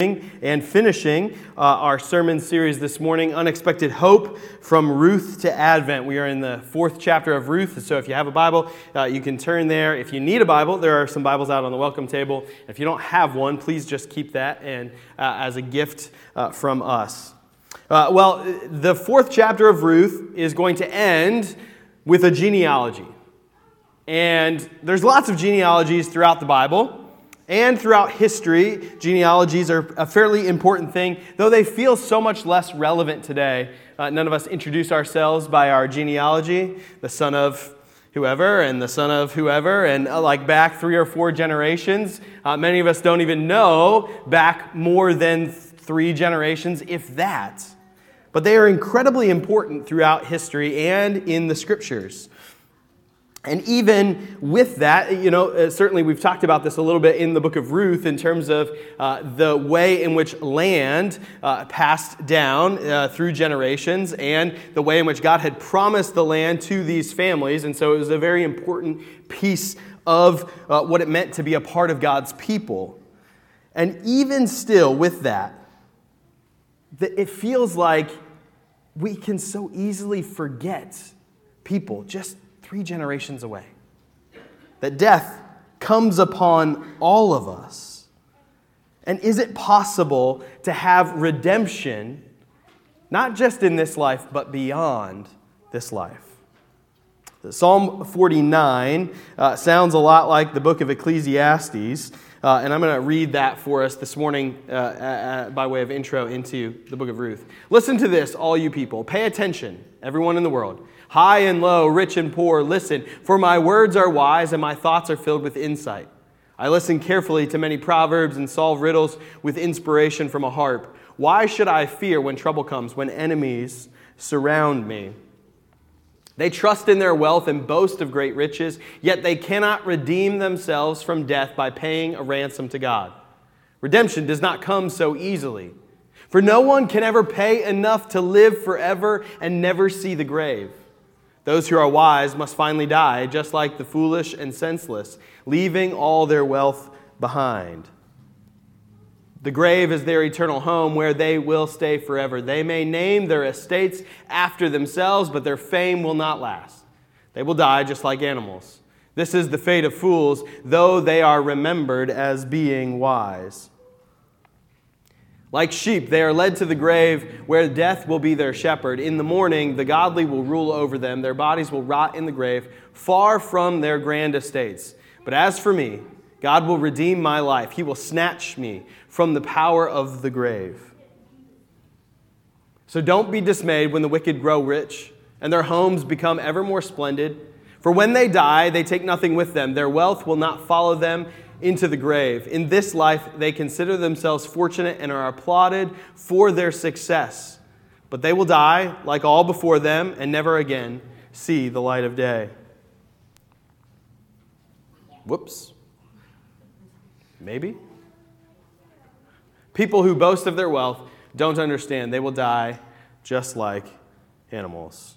and finishing our sermon series this morning, Unexpected Hope from Ruth to Advent. We are in the 4th chapter of Ruth, so if you have a Bible, you can turn there. If you need a Bible, there are some Bibles out on the welcome table. If you don't have one, please just keep that and as a gift from us. The 4th chapter of Ruth is going to end with a genealogy. And there's lots of genealogies throughout the Bible. And throughout history, genealogies are a fairly important thing, though they feel so much less relevant today. None of us introduce ourselves by our genealogy, the son of whoever and the son of whoever, and like back 3 or 4 generations. Many of us don't even know back more than 3 generations, if that. But they are incredibly important throughout history and in the Scriptures. And even with that, certainly we've talked about this a little bit in the book of Ruth in terms of the way in which land passed down through generations and the way in which God had promised the land to these families. And so it was a very important piece of what it meant to be a part of God's people. And even still with that, it feels like we can so easily forget people just 3 generations away. That death comes upon all of us. And is it possible to have redemption, not just in this life, but beyond this life? Psalm 49 sounds a lot like the book of Ecclesiastes, and I'm going to read that for us this morning by way of intro into the book of Ruth. Listen to this, all you people. Pay attention, everyone in the world. High and low, rich and poor, listen, for my words are wise and my thoughts are filled with insight. I listen carefully to many proverbs and solve riddles with inspiration from a harp. Why should I fear when trouble comes, when enemies surround me? They trust in their wealth and boast of great riches, yet they cannot redeem themselves from death by paying a ransom to God. Redemption does not come so easily, for no one can ever pay enough to live forever and never see the grave. Those who are wise must finally die, just like the foolish and senseless, leaving all their wealth behind. The grave is their eternal home where they will stay forever. They may name their estates after themselves, but their fame will not last. They will die just like animals. This is the fate of fools, though they are remembered as being wise. Like sheep, they are led to the grave where death will be their shepherd. In the morning, the godly will rule over them. Their bodies will rot in the grave, far from their grand estates. But as for me, God will redeem my life. He will snatch me from the power of the grave. So don't be dismayed when the wicked grow rich and their homes become ever more splendid. For when they die, they take nothing with them. Their wealth will not follow them into the grave. In this life, they consider themselves fortunate and are applauded for their success. But they will die, like all before them, and never again see the light of day. Whoops. Maybe. People who boast of their wealth don't understand. They will die just like animals.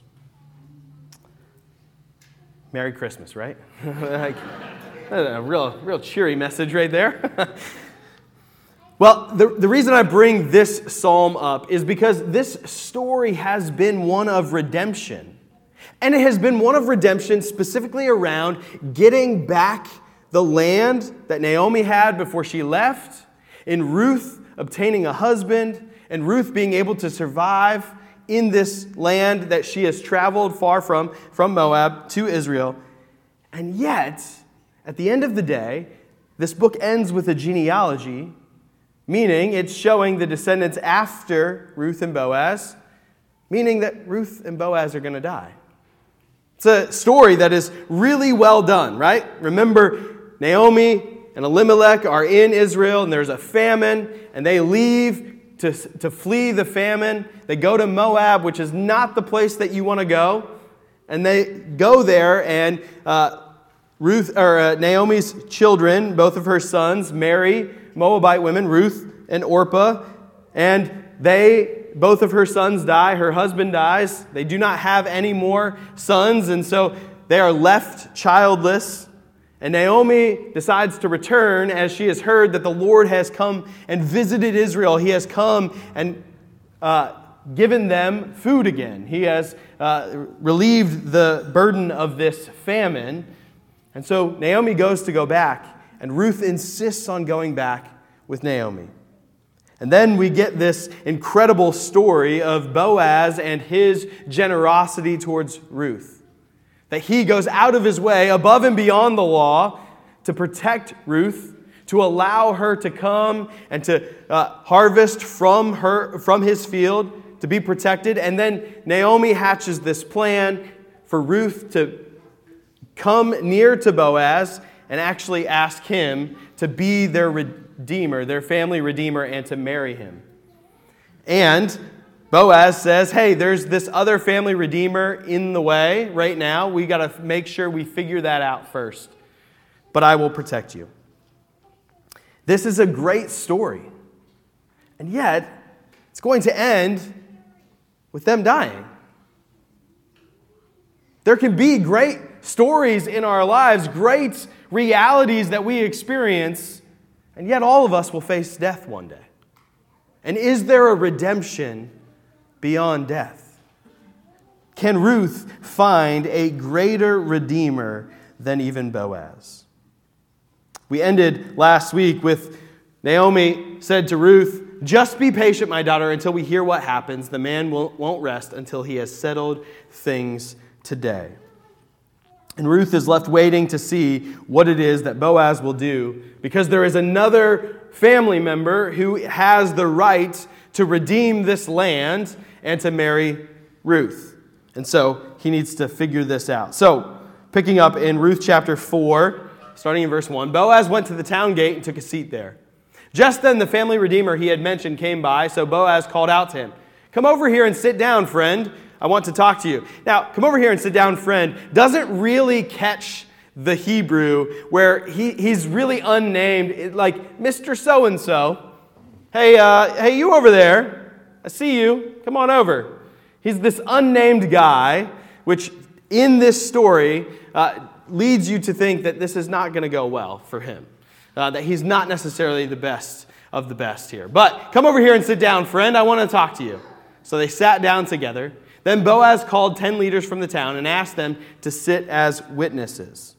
Merry Christmas, right? A real cheery message right there. Well, the reason I bring this psalm up is because this story has been one of redemption. And it has been one of redemption specifically around getting back the land that Naomi had before she left, in Ruth obtaining a husband, and Ruth being able to survive in this land that she has traveled far from Moab to Israel. And yet, at the end of the day, this book ends with a genealogy, meaning it's showing the descendants after Ruth and Boaz, meaning that Ruth and Boaz are going to die. It's a story that is really well done, right? Remember, Naomi and Elimelech are in Israel, and there's a famine, and they leave to flee the famine. They go to Moab, which is not the place that you want to go, and they go there, and Naomi's children, both of her sons, marry Moabite women, Ruth and Orpah, and both of her sons die. Her husband dies. They do not have any more sons, and so they are left childless. And Naomi decides to return as she has heard that the Lord has come and visited Israel. He has come and given them food again. He has relieved the burden of this famine. And so Naomi goes to go back, and Ruth insists on going back with Naomi. And then we get this incredible story of Boaz and his generosity towards Ruth. That he goes out of his way, above and beyond the law, to protect Ruth, to allow her to come and to harvest from his field, to be protected. And then Naomi hatches this plan for Ruth to come near to Boaz and actually ask him to be their redeemer, their family redeemer, and to marry him. And Boaz says, hey, there's this other family redeemer in the way right now. We got to make sure we figure that out first. But I will protect you. This is a great story. And yet, it's going to end with them dying. There can be great stories in our lives, great realities that we experience, and yet all of us will face death one day. And is there a redemption beyond death? Can Ruth find a greater redeemer than even Boaz? We ended last week with Naomi said to Ruth, just be patient, my daughter, until we hear what happens. The man won't rest until he has settled things today. And Ruth is left waiting to see what it is that Boaz will do, because there is another family member who has the right to redeem this land and to marry Ruth. And so he needs to figure this out. So, picking up in Ruth chapter 4, starting in verse 1, Boaz went to the town gate and took a seat there. Just then the family redeemer he had mentioned came by, so Boaz called out to him, come over here and sit down, friend. I want to talk to you. Now, come over here and sit down, friend, doesn't really catch the Hebrew where he's really unnamed, like Mr. So-and-so. Hey, you over there. I see you. Come on over. He's this unnamed guy, which in this story leads you to think that this is not going to go well for him. That he's not necessarily the best of the best here. But come over here and sit down, friend. I want to talk to you. So they sat down together. Then Boaz called 10 leaders from the town and asked them to sit as witnesses.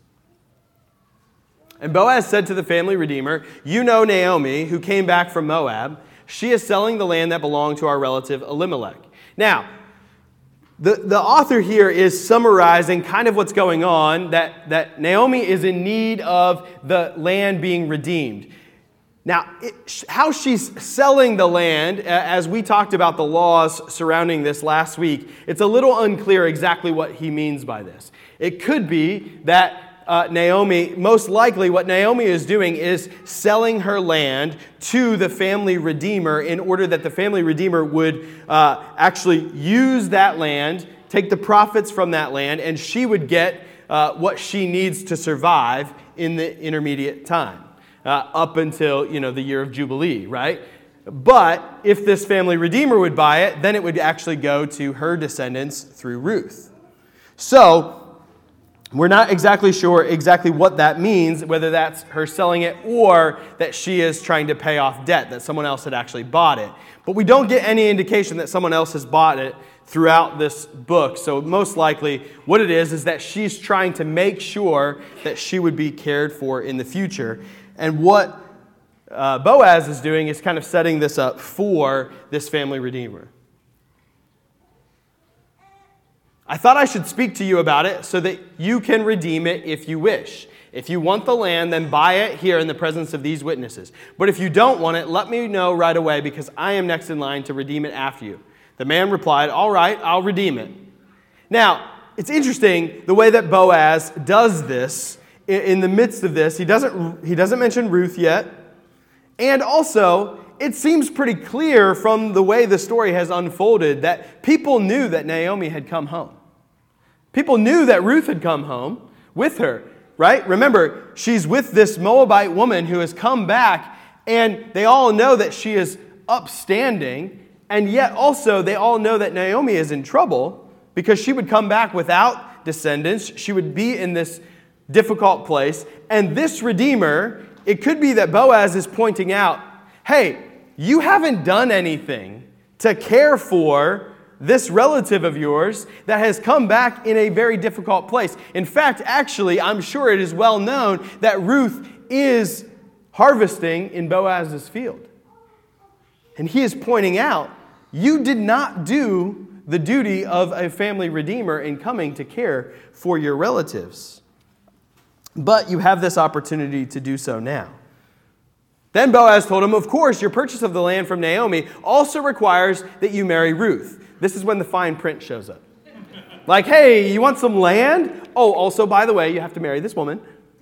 And Boaz said to the family redeemer, you know Naomi, who came back from Moab. She is selling the land that belonged to our relative Elimelech. Now, the author here is summarizing kind of what's going on, that Naomi is in need of the land being redeemed. Now, how she's selling the land, as we talked about the laws surrounding this last week, it's a little unclear exactly what he means by this. It could be that Naomi, most likely what Naomi is doing is selling her land to the family redeemer in order that the family redeemer would actually use that land, take the profits from that land, and she would get what she needs to survive in the intermediate time. Up until, the year of Jubilee, right? But if this family redeemer would buy it, then it would actually go to her descendants through Ruth. So, we're not exactly sure exactly what that means, whether that's her selling it or that she is trying to pay off debt, that someone else had actually bought it. But we don't get any indication that someone else has bought it throughout this book. So most likely what it is that she's trying to make sure that she would be cared for in the future. And what Boaz is doing is kind of setting this up for this family redeemer. I thought I should speak to you about it so that you can redeem it if you wish. If you want the land, then buy it here in the presence of these witnesses. But if you don't want it, let me know right away, because I am next in line to redeem it after you. The man replied, all right, I'll redeem it. Now, it's interesting the way that Boaz does this. In the midst of this, he doesn't mention Ruth yet. And also, it seems pretty clear from the way the story has unfolded that people knew that Naomi had come home. People knew that Ruth had come home with her, right? Remember, she's with this Moabite woman who has come back, and they all know that she is upstanding, and yet also they all know that Naomi is in trouble because she would come back without descendants. She would be in this difficult place. And this redeemer, it could be that Boaz is pointing out, hey, you haven't done anything to care for this relative of yours that has come back in a very difficult place. In fact, actually, I'm sure it is well known that Ruth is harvesting in Boaz's field. And he is pointing out, you did not do the duty of a family redeemer in coming to care for your relatives. But you have this opportunity to do so now. Then Boaz told him, of course, your purchase of the land from Naomi also requires that you marry Ruth. This is when the fine print shows up. Like, hey, you want some land? Oh, also, by the way, you have to marry this woman.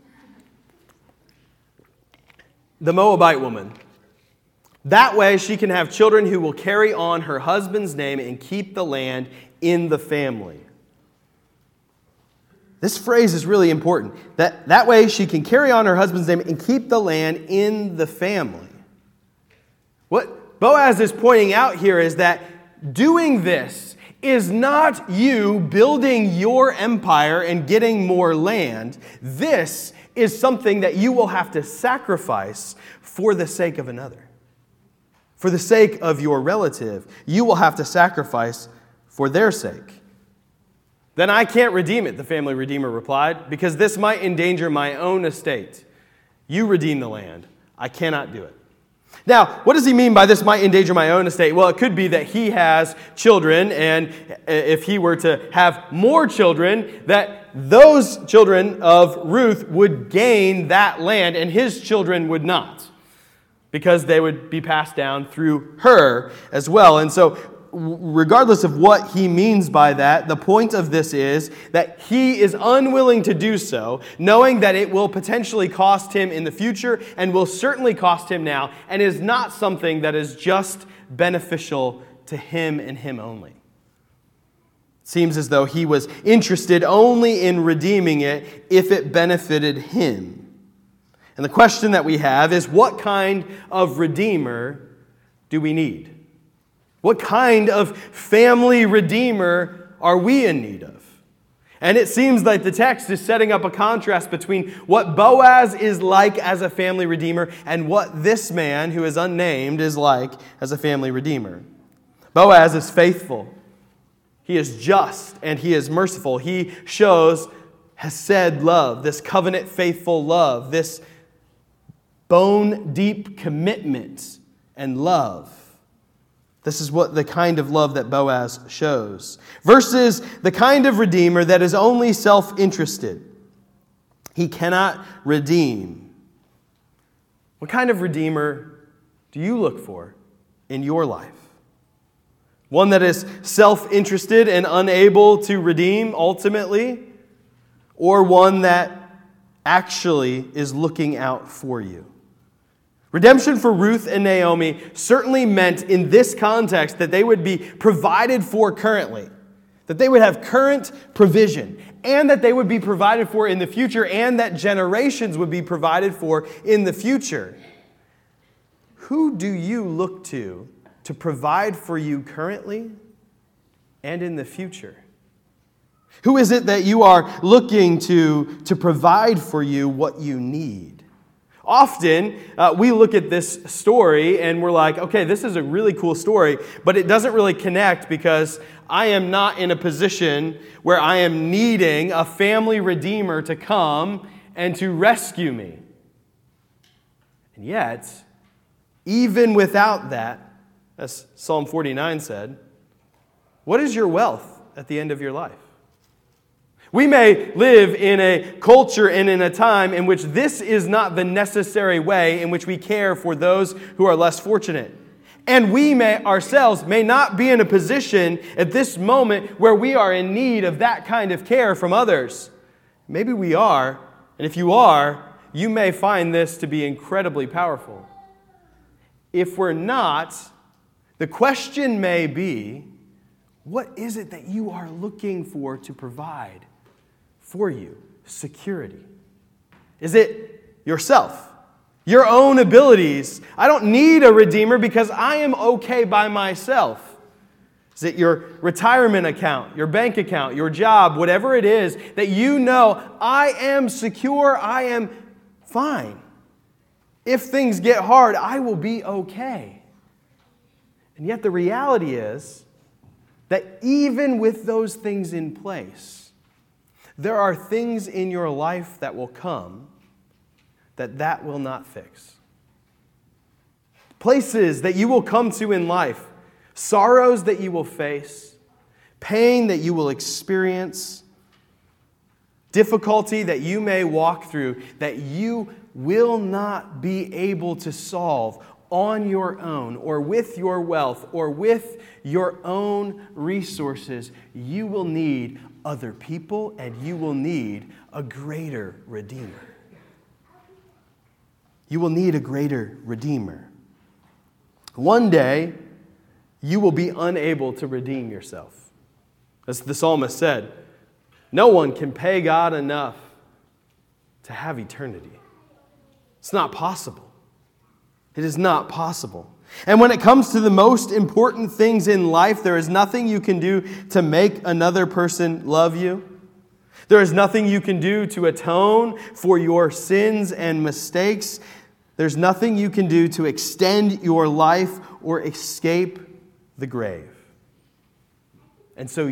The Moabite woman. That way she can have children who will carry on her husband's name and keep the land in the family. This phrase is really important. That way she can carry on her husband's name and keep the land in the family. What Boaz is pointing out here is that doing this is not you building your empire and getting more land. This is something that you will have to sacrifice for the sake of another. For the sake of your relative, you will have to sacrifice for their sake. Then I can't redeem it, the family redeemer replied, because this might endanger my own estate. You redeem the land. I cannot do it. Now, what does he mean by this might endanger my own estate? Well, it could be that he has children, and if he were to have more children, that those children of Ruth would gain that land, and his children would not, because they would be passed down through her as well. And so, regardless of what he means by that, the point of this is that he is unwilling to do so, knowing that it will potentially cost him in the future and will certainly cost him now, and is not something that is just beneficial to him and him only. It seems as though he was interested only in redeeming it if it benefited him. And the question that we have is, what kind of redeemer do we need? What kind of family redeemer are we in need of? And it seems like the text is setting up a contrast between what Boaz is like as a family redeemer and what this man, who is unnamed, is like as a family redeemer. Boaz is faithful. He is just and he is merciful. He shows hesed love, this covenant faithful love, this bone-deep commitment and love. This is what the kind of love that Boaz shows. Versus the kind of redeemer that is only self-interested. He cannot redeem. What kind of redeemer do you look for in your life? One that is self-interested and unable to redeem ultimately? Or one that actually is looking out for you? Redemption for Ruth and Naomi certainly meant in this context that they would be provided for currently, that they would have current provision, and that they would be provided for in the future, and that generations would be provided for in the future. Who do you look to provide for you currently and in the future? Who is it that you are looking to provide for you what you need? Often, we look at this story and we're like, okay, this is a really cool story, but it doesn't really connect because I am not in a position where I am needing a family redeemer to come and to rescue me. And yet, even without that, as Psalm 49 said, what is your wealth at the end of your life? We may live in a culture and in a time in which this is not the necessary way in which we care for those who are less fortunate. And we ourselves may not be in a position at this moment where we are in need of that kind of care from others. Maybe we are, and if you are, you may find this to be incredibly powerful. If we're not, the question may be, what is it that you are looking for to provide for you? Security. Is it yourself? Your own abilities? I don't need a redeemer because I am okay by myself. Is it your retirement account, your bank account, your job, whatever it is that you know, I am secure, I am fine. If things get hard, I will be okay. And yet the reality is that even with those things in place, there are things in your life that will come that will not fix. Places that you will come to in life, sorrows that you will face, pain that you will experience, difficulty that you may walk through that you will not be able to solve on your own or with your wealth or with your own resources. You will need other people and you will need a greater Redeemer. You will need a greater Redeemer. One day, you will be unable to redeem yourself. As the psalmist said, no one can pay God enough to have eternity. It's not possible. It is not possible. And when it comes to the most important things in life, there is nothing you can do to make another person love you. There is nothing you can do to atone for your sins and mistakes. There's nothing you can do to extend your life or escape the grave. And so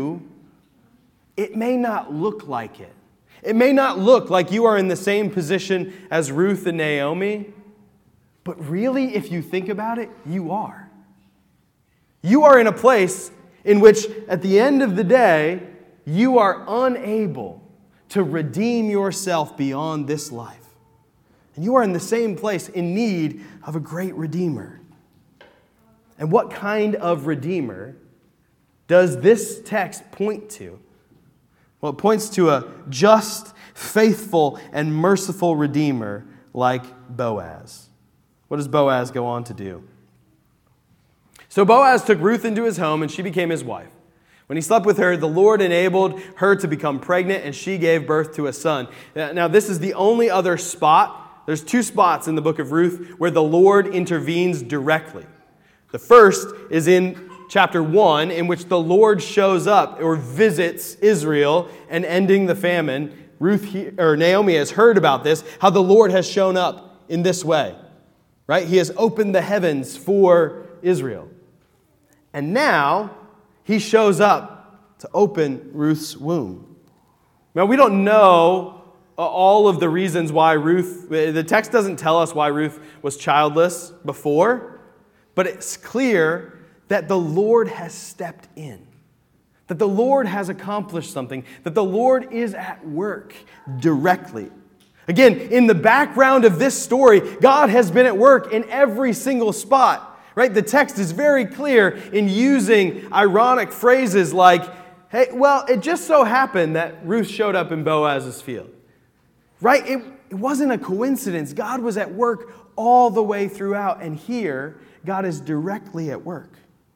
it may not look like it. It may not look like you are in the same position as Ruth and Naomi, but really, if you think about it, you are. You are in a place in which, at the end of the day, you are unable to redeem yourself beyond this life. And you are in the same place in need of a great Redeemer. And what kind of Redeemer does this text point to? Well, it points to a just, faithful, and merciful Redeemer like Boaz. What does Boaz go on to do? So Boaz took Ruth into his home and she became his wife. When he slept with her, the Lord enabled her to become pregnant and she gave birth to a son. Now this is the only other spot. There's 2 spots in the book of Ruth where the Lord intervenes directly. The first is in chapter 1, in which the Lord shows up or visits Israel and ending the famine. Naomi has heard about this, how the Lord has shown up in this way. Right? He has opened the heavens for Israel. And now he shows up to open Ruth's womb. Now we don't know all of the reasons why the text doesn't tell us why Ruth was childless before, but it's clear that the Lord has stepped in, that the Lord has accomplished something, that the Lord is at work directly. Again, in the background of this story, God has been at work in every single spot. Right? The text is very clear in using ironic phrases like, hey, well, it just so happened that Ruth showed up in Boaz's field. Right? It wasn't a coincidence. God was at work all the way throughout, and here, God is directly at work.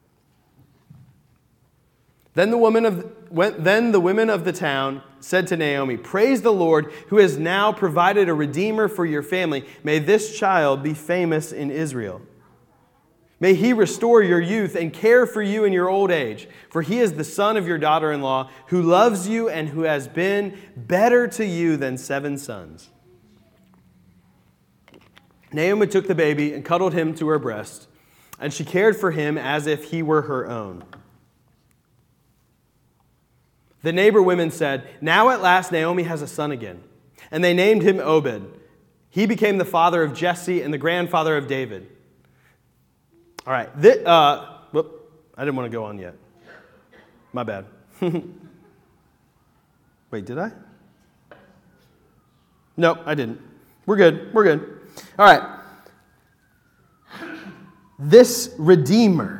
Then the women of the town said to Naomi, "Praise the Lord, who has now provided a redeemer for your family. May this child be famous in Israel. May he restore your youth and care for you in your old age. For he is the son of your daughter-in-law, who loves you and who has been better to you than 7 sons." Naomi took the baby and cuddled him to her breast, and she cared for him as if he were her own. The neighbor women said, "Now at last Naomi has a son again." And they named him Obed. He became the father of Jesse and the grandfather of David. All right. I didn't want to go on yet. My bad. Wait, did I? Nope, I didn't. We're good. All right. This Redeemer,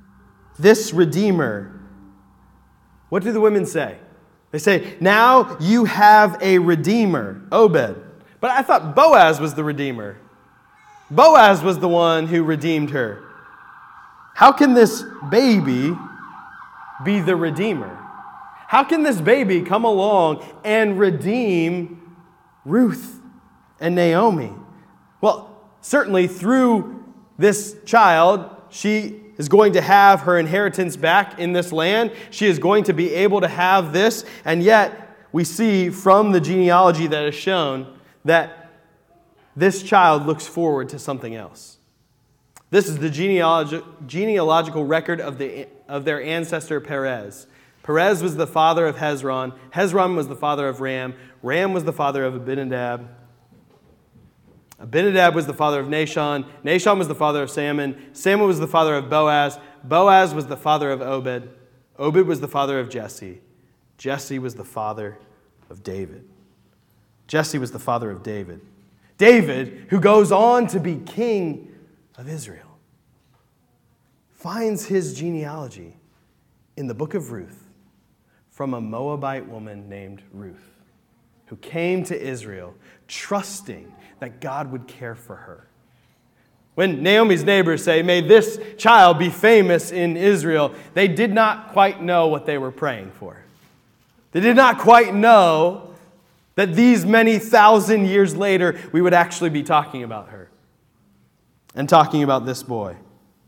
what do the women say? They say, "Now you have a Redeemer, Obed." But I thought Boaz was the Redeemer. Boaz was the one who redeemed her. How can this baby be the Redeemer? How can this baby come along and redeem Ruth and Naomi? Well, certainly through this child, she is going to have her inheritance back in this land. She is going to be able to have this. And yet, we see from the genealogy that is shown that this child looks forward to something else. This is the genealogical record of their ancestor Perez. Perez was the father of Hezron. Hezron was the father of Ram. Ram was the father of Abinadab. Abinadab was the father of Nahshon. Nahshon was the father of Salmon. Salmon was the father of Boaz. Boaz was the father of Obed. Obed was the father of Jesse. Jesse was the father of David. Jesse was the father of David. David, who goes on to be king of Israel, finds his genealogy in the book of Ruth from a Moabite woman named Ruth, who came to Israel trusting that God would care for her. When Naomi's neighbors say, "May this child be famous in Israel," they did not quite know what they were praying for. They did not quite know that these many thousand years later, we would actually be talking about her and talking about this boy.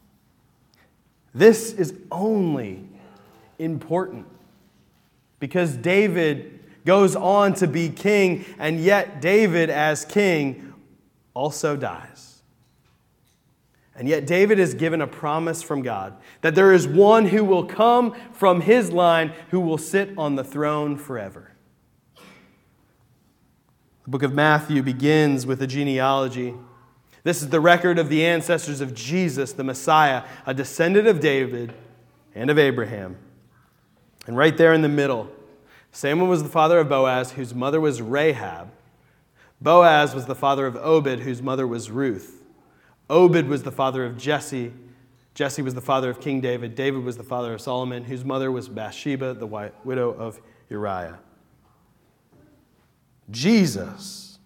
This is only important because David goes on to be king, and yet David, as king, also dies. And yet David is given a promise from God that there is one who will come from his line who will sit on the throne forever. The book of Matthew begins with a genealogy. This is the record of the ancestors of Jesus, the Messiah, a descendant of David and of Abraham. And right there in the middle, Salmon was the father of Boaz, whose mother was Rahab. Boaz was the father of Obed, whose mother was Ruth. Obed was the father of Jesse. Jesse was the father of King David. David was the father of Solomon, whose mother was Bathsheba, the widow of Uriah. Jesus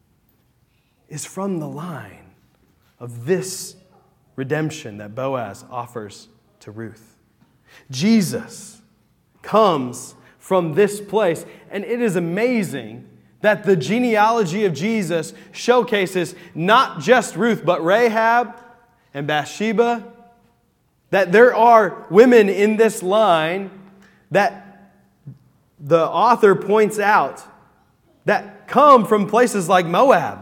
is from the line of this redemption that Boaz offers to Ruth. Jesus comes from this place, and it is amazing that the genealogy of Jesus showcases not just Ruth, but Rahab and Bathsheba, that there are women in this line that the author points out that come from places like Moab,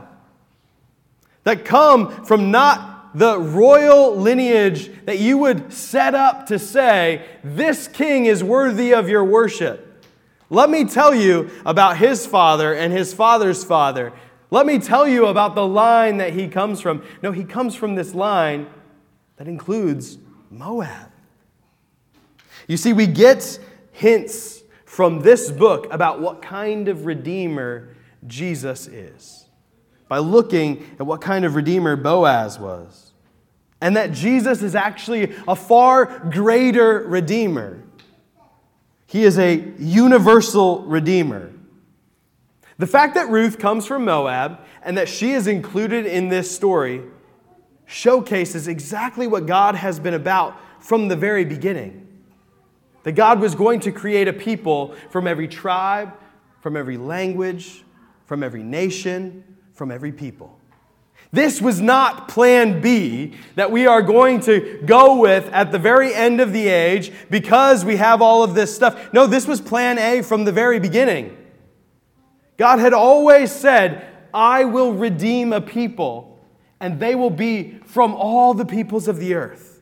that come from not the royal lineage that you would set up to say, this king is worthy of your worship. Let me tell you about his father and his father's father. Let me tell you about the line that he comes from. No, he comes from this line that includes Moab. You see, we get hints from this book about what kind of Redeemer Jesus is by looking at what kind of Redeemer Boaz was. And that Jesus is actually a far greater Redeemer. He is a universal Redeemer. The fact that Ruth comes from Moab and that she is included in this story showcases exactly what God has been about from the very beginning. That God was going to create a people from every tribe, from every language, from every nation, from every people. This was not plan B that we are going to go with at the very end of the age because we have all of this stuff. No, this was plan A from the very beginning. God had always said, I will redeem a people, and they will be from all the peoples of the earth.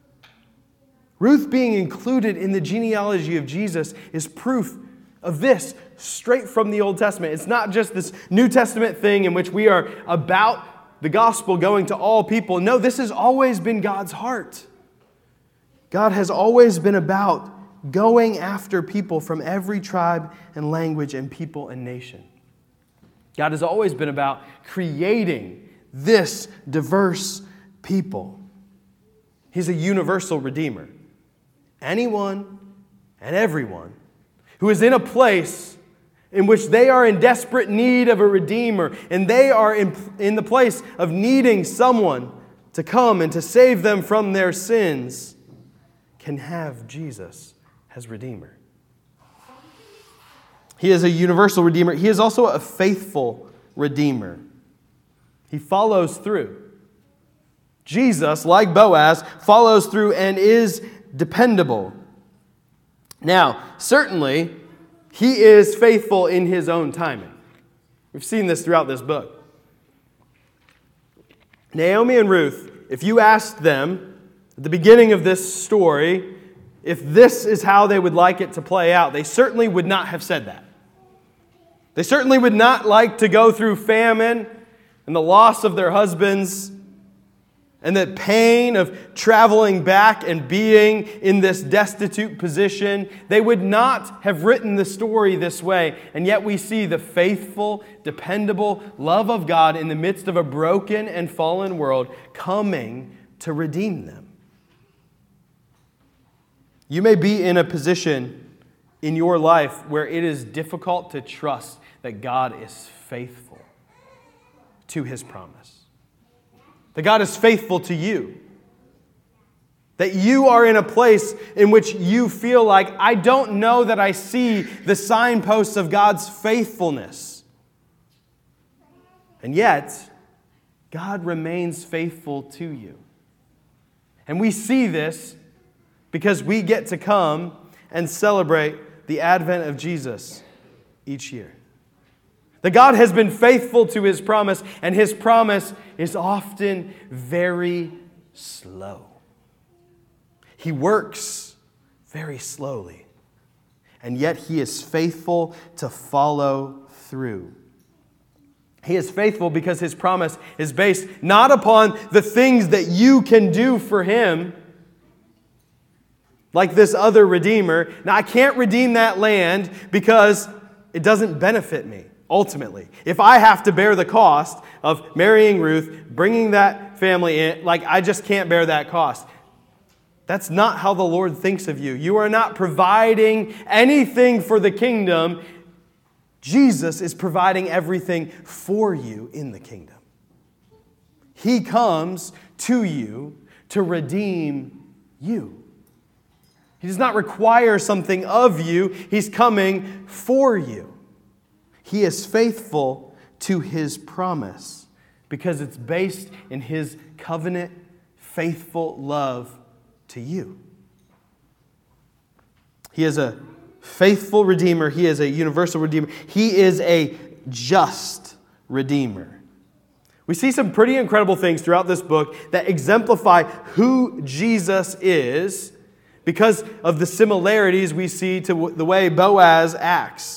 Ruth being included in the genealogy of Jesus is proof of this straight from the Old Testament. It's not just this New Testament thing in which we are about the gospel going to all people. No, this has always been God's heart. God has always been about going after people from every tribe and language and people and nation. God has always been about creating this diverse people. He's a universal Redeemer. Anyone and everyone who is in a place in which they are in desperate need of a Redeemer, and they are in the place of needing someone to come and to save them from their sins, can have Jesus as Redeemer. He is a universal Redeemer. He is also a faithful Redeemer. He follows through. Jesus, like Boaz, follows through and is dependable. Now, certainly, he is faithful in his own timing. We've seen this throughout this book. Naomi and Ruth, if you asked them at the beginning of this story if this is how they would like it to play out, they certainly would not have said that. They certainly would not like to go through famine and the loss of their husbands and the pain of traveling back and being in this destitute position. They would not have written the story this way. And yet we see the faithful, dependable love of God in the midst of a broken and fallen world coming to redeem them. You may be in a position in your life where it is difficult to trust that God is faithful to His promise. That God is faithful to you. That you are in a place in which you feel like, I don't know that I see the signposts of God's faithfulness. And yet, God remains faithful to you. And we see this because we get to come and celebrate the advent of Jesus each year. That God has been faithful to His promise, and His promise is often very slow. He works very slowly, and yet He is faithful to follow through. He is faithful because His promise is based not upon the things that you can do for Him, like this other redeemer. Now, I can't redeem that land because it doesn't benefit me. Ultimately, if I have to bear the cost of marrying Ruth, bringing that family in, I just can't bear that cost. That's not how the Lord thinks of you. You are not providing anything for the kingdom. Jesus is providing everything for you in the kingdom. He comes to you to redeem you. He does not require something of you. He's coming for you. He is faithful to His promise because it's based in His covenant, faithful love to you. He is a faithful Redeemer. He is a universal Redeemer. He is a just Redeemer. We see some pretty incredible things throughout this book that exemplify who Jesus is because of the similarities we see to the way Boaz acts.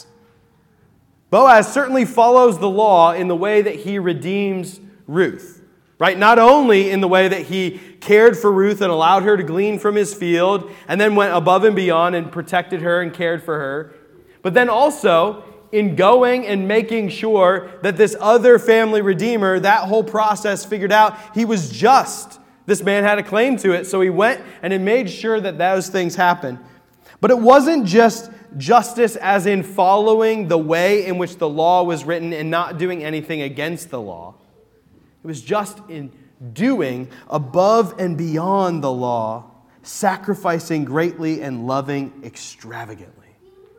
Boaz certainly follows the law in the way that he redeems Ruth, right? Not only in the way that he cared for Ruth and allowed her to glean from his field and then went above and beyond and protected her and cared for her, but then also in going and making sure that this other family redeemer, that whole process figured out, he was just. This man had a claim to it, so he went and he made sure that those things happened. But it wasn't just justice as in following the way in which the law was written and not doing anything against the law. It was just in doing above and beyond the law, sacrificing greatly and loving extravagantly.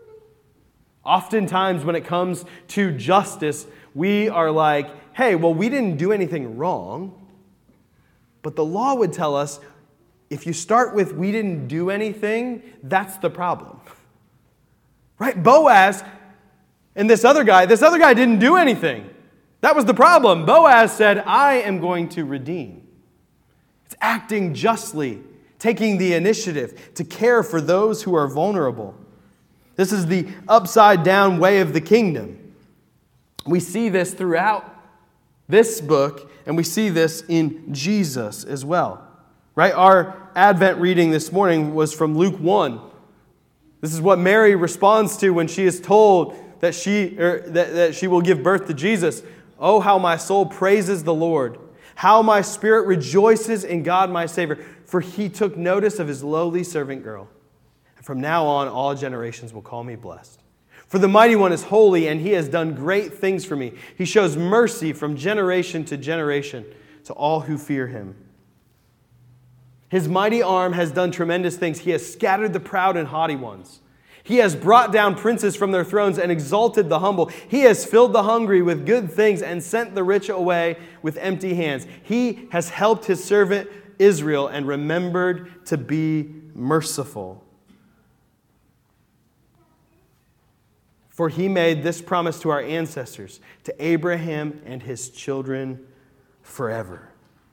Oftentimes when it comes to justice, we are like, hey, well, we didn't do anything wrong. But the law would tell us, if you start with we didn't do anything, that's the problem. Right? Boaz and this other guy didn't do anything. That was the problem. Boaz said, I am going to redeem. It's acting justly, taking the initiative to care for those who are vulnerable. This is the upside down way of the kingdom. We see this throughout this book, and we see this in Jesus as well. Right? Our Advent reading this morning was from Luke 1. This is what Mary responds to when she is told that she will give birth to Jesus. Oh, how my soul praises the Lord. How my spirit rejoices in God my Savior. For He took notice of His lowly servant girl. And from now on, all generations will call me blessed. For the Mighty One is holy, and He has done great things for me. He shows mercy from generation to generation to all who fear Him. His mighty arm has done tremendous things. He has scattered the proud and haughty ones. He has brought down princes from their thrones and exalted the humble. He has filled the hungry with good things and sent the rich away with empty hands. He has helped his servant Israel and remembered to be merciful. For he made this promise to our ancestors, to Abraham and his children forever.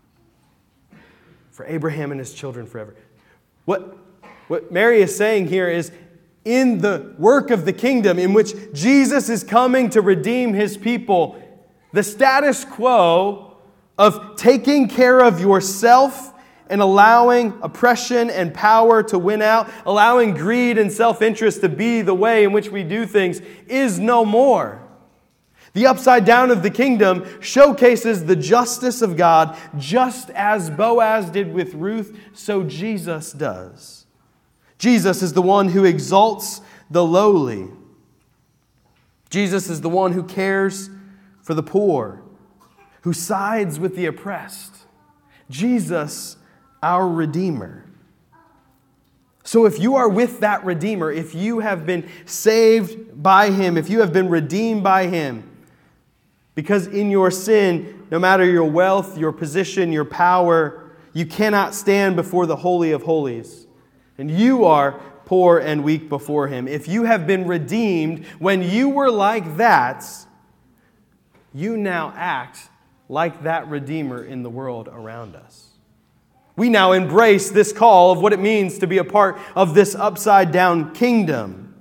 For Abraham and his children forever. What Mary is saying here is, in the work of the kingdom in which Jesus is coming to redeem his people, the status quo of taking care of yourself and allowing oppression and power to win out, allowing greed and self-interest to be the way in which we do things, is no more. The upside down of the kingdom showcases the justice of God, just as Boaz did with Ruth, so Jesus does. Jesus is the one who exalts the lowly. Jesus is the one who cares for the poor, who sides with the oppressed. Jesus, our Redeemer. So if you are with that Redeemer, if you have been saved by Him, if you have been redeemed by Him, because in your sin, no matter your wealth, your position, your power, you cannot stand before the Holy of Holies. And you are poor and weak before Him. If you have been redeemed when you were like that, you now act like that Redeemer in the world around us. We now embrace this call of what it means to be a part of this upside-down kingdom.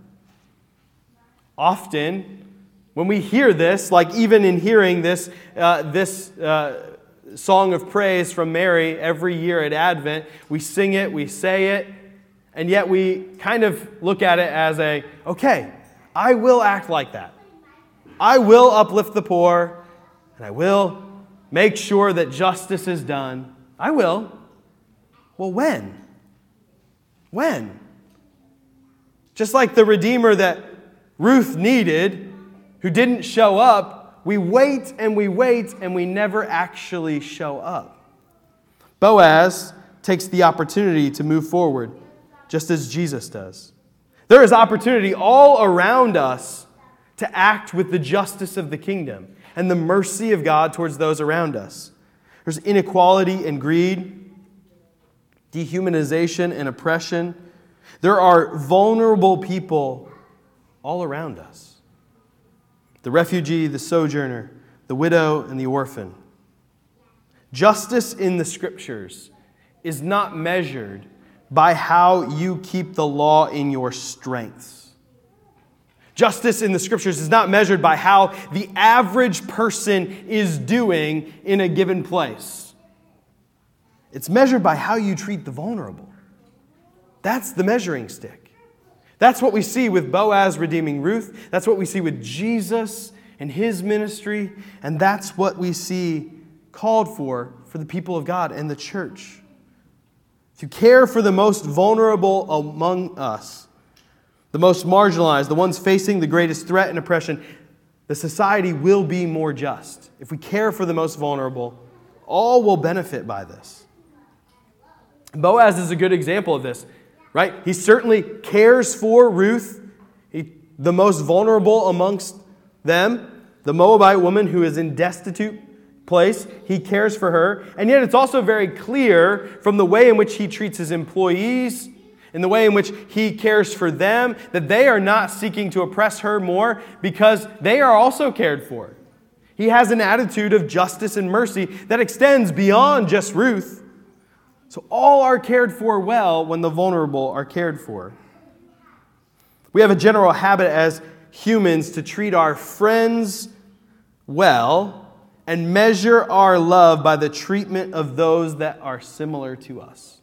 Often, when we hear this, like even in hearing this song of praise from Mary every year at Advent, we sing it, we say it, and yet we kind of look at it as okay, I will act like that. I will uplift the poor, and I will make sure that justice is done. I will. Well, when? When? Just like the Redeemer that Ruth needed, who didn't show up, we wait and we never actually show up. Boaz takes the opportunity to move forward, just as Jesus does. There is opportunity all around us to act with the justice of the kingdom and the mercy of God towards those around us. There's inequality and greed, dehumanization and oppression. There are vulnerable people all around us. The refugee, the sojourner, the widow, and the orphan. Justice in the Scriptures is not measured by how you keep the law in your strengths. Justice in the Scriptures is not measured by how the average person is doing in a given place. It's measured by how you treat the vulnerable. That's the measuring stick. That's what we see with Boaz redeeming Ruth. That's what we see with Jesus and His ministry. And that's what we see called for the people of God and the church. To care for the most vulnerable among us, the most marginalized, the ones facing the greatest threat and oppression, the society will be more just. If we care for the most vulnerable, all will benefit by this. Boaz is a good example of this, right? He certainly cares for Ruth, the most vulnerable amongst them, the Moabite woman who is in destitute place. He cares for her. And yet it's also very clear from the way in which he treats his employees, in the way in which he cares for them, that they are not seeking to oppress her more because they are also cared for. He has an attitude of justice and mercy that extends beyond just Ruth. So all are cared for well when the vulnerable are cared for. We have a general habit as humans to treat our friends well and measure our love by the treatment of those that are similar to us.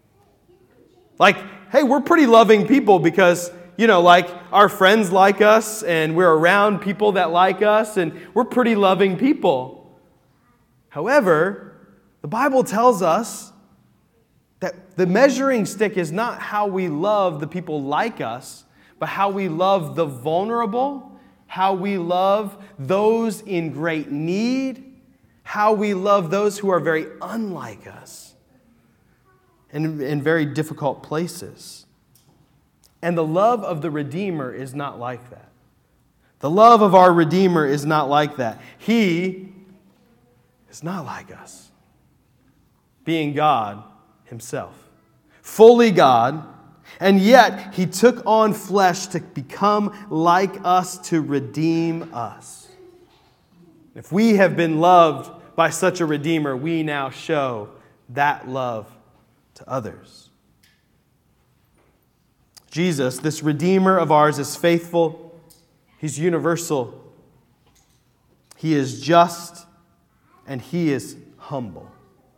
Like, hey, we're pretty loving people because, our friends like us and we're around people that like us and we're pretty loving people. However, the Bible tells us that the measuring stick is not how we love the people like us, but how we love the vulnerable, how we love those in great need, how we love those who are very unlike us and in very difficult places. And the love of the Redeemer is not like that. The love of our Redeemer is not like that. He is not like us, being God himself, fully God, and yet he took on flesh to become like us, to redeem us. If we have been loved by such a Redeemer, we now show that love to others. Jesus, this Redeemer of ours, is faithful. He's universal. He is just, and he is humble.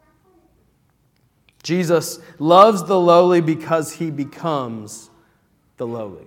Jesus loves the lowly because he becomes the lowly.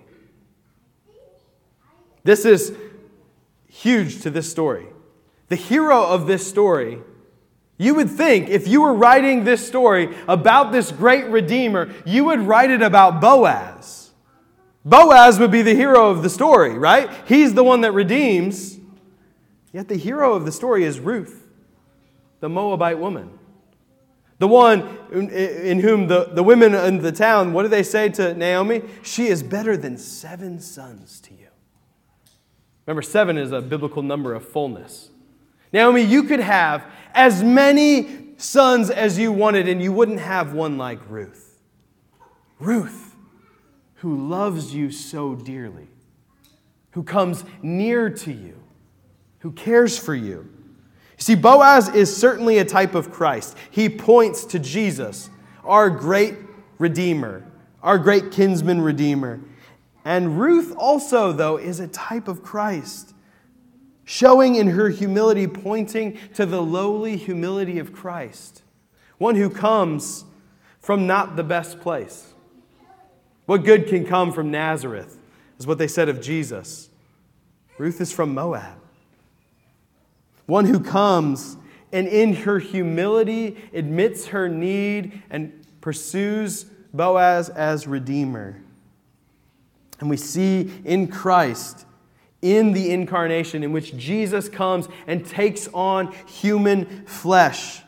This is huge to this story. The hero of this story, you would think if you were writing this story about this great Redeemer, you would write it about Boaz. Boaz would be the hero of the story, right? He's the one that redeems. Yet the hero of the story is Ruth, the Moabite woman. The one in whom the women in the town, what do they say to Naomi? She is better than 7 sons to you. Remember, 7 is a biblical number of fullness. Naomi, you could have as many sons as you wanted, and you wouldn't have one like Ruth. Ruth, who loves you so dearly, who comes near to you, who cares for you. You see, Boaz is certainly a type of Christ. He points to Jesus, our great Redeemer, our great kinsman Redeemer. And Ruth also, though, is a type of Christ, showing in her humility, pointing to the lowly humility of Christ, one who comes from not the best place. What good can come from Nazareth, is what they said of Jesus. Ruth is from Moab. One who comes and in her humility admits her need and pursues Boaz as Redeemer. And we see in Christ, in the incarnation, in which Jesus comes and takes on human flesh.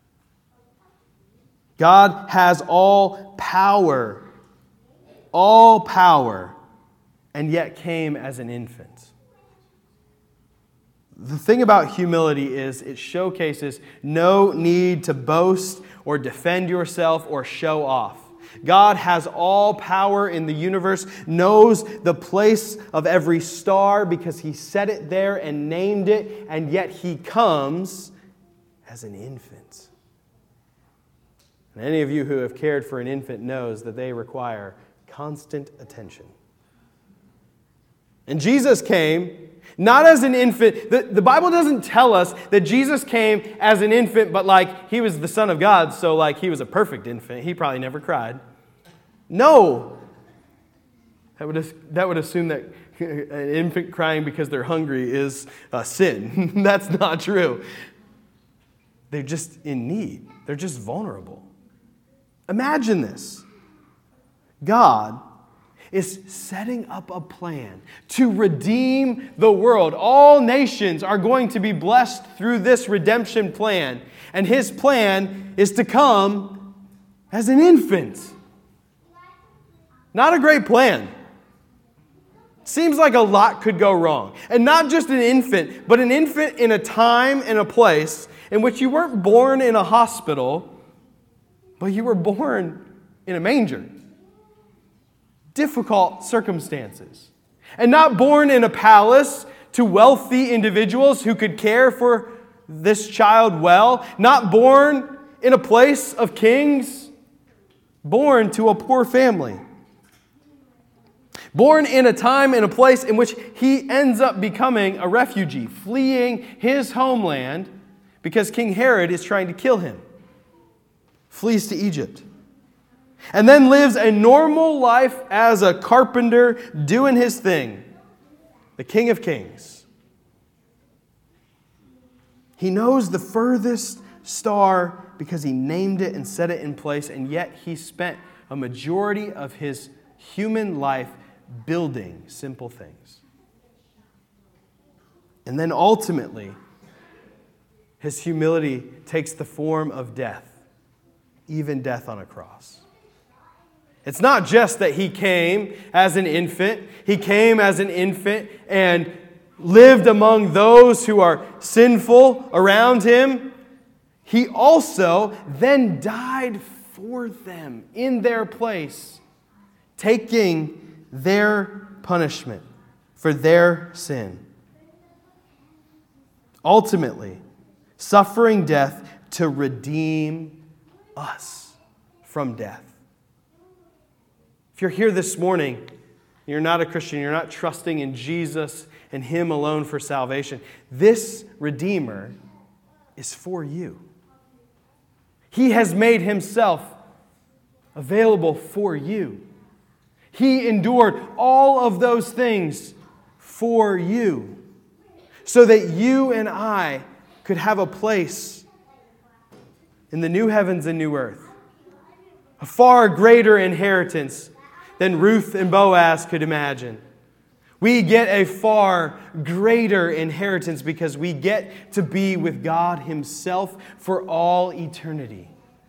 God has all power, and yet came as an infant. The thing about humility is it showcases no need to boast or defend yourself or show off. God has all power in the universe, knows the place of every star because he set it there and named it, and yet he comes as an infant. And any of you who have cared for an infant knows that they require constant attention. And Jesus came not as an infant. The Bible doesn't tell us that Jesus came as an infant, but like he was the Son of God, so like he was a perfect infant. He probably never cried. No. That would assume that an infant crying because they're hungry is a sin. That's not true. They're just in need. They're just vulnerable. Imagine this. God is setting up a plan to redeem the world. All nations are going to be blessed through this redemption plan. And his plan is to come as an infant. Not a great plan. Seems like a lot could go wrong. And not just an infant, but an infant in a time and a place in which you weren't born in a hospital, but you were born in a manger. Difficult circumstances. And not born in a palace to wealthy individuals who could care for this child well. Not born in a place of kings. Born to a poor family. Born in a time and a place in which he ends up becoming a refugee, fleeing his homeland because King Herod is trying to kill him. Flees to Egypt. And then lives a normal life as a carpenter doing his thing. The King of Kings. He knows the furthest star because he named it and set it in place, and yet he spent a majority of his human life building simple things. And then ultimately, his humility takes the form of death, even death on a cross. It's not just that he came as an infant. He came as an infant and lived among those who are sinful around him. He also then died for them in their place, taking their punishment for their sin. Ultimately, suffering death to redeem us from death. If you're here this morning, you're not a Christian, you're not trusting in Jesus and Him alone for salvation, this Redeemer is for you. He has made Himself available for you. He endured all of those things for you so that you and I could have a place in the new heavens and new earth, a far greater inheritance than Ruth and Boaz could imagine. We get a far greater inheritance because we get to be with God Himself for all eternity.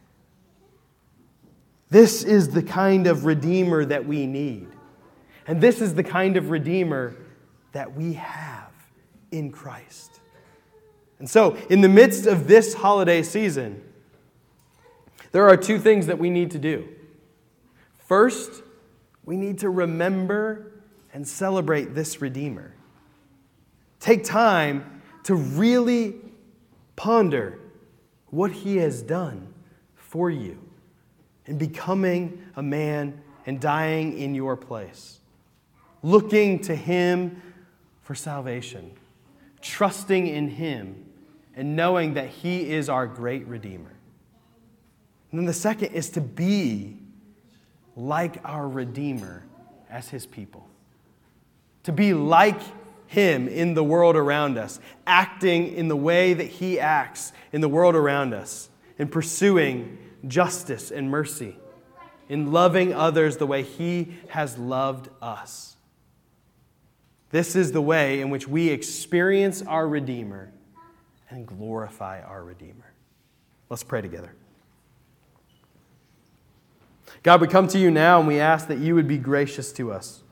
This is the kind of Redeemer that we need. And this is the kind of Redeemer that we have in Christ. And so, in the midst of this holiday season, there are two things that we need to do. First, we need to remember and celebrate this Redeemer. Take time to really ponder what He has done for you in becoming a man and dying in your place. Looking to Him for salvation. Trusting in Him and knowing that He is our great Redeemer. And then the second is to be like our Redeemer as His people. To be like Him in the world around us, acting in the way that He acts in the world around us, in pursuing justice and mercy, in loving others the way He has loved us. This is the way in which we experience our Redeemer and glorify our Redeemer. Let's pray together. God, we come to You now and we ask that You would be gracious to us.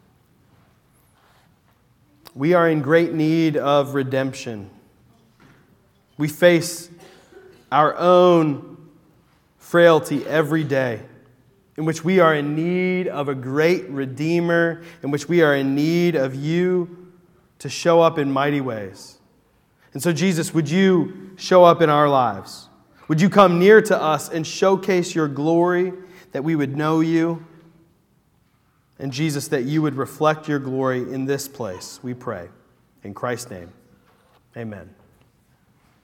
We are in great need of redemption. We face our own frailty every day, in which we are in need of a great Redeemer, in which we are in need of You to show up in mighty ways. And so, Jesus, would You show up in our lives? Would You come near to us and showcase Your glory, that we would know You? And Jesus, that You would reflect Your glory in this place, we pray. In Christ's name, amen.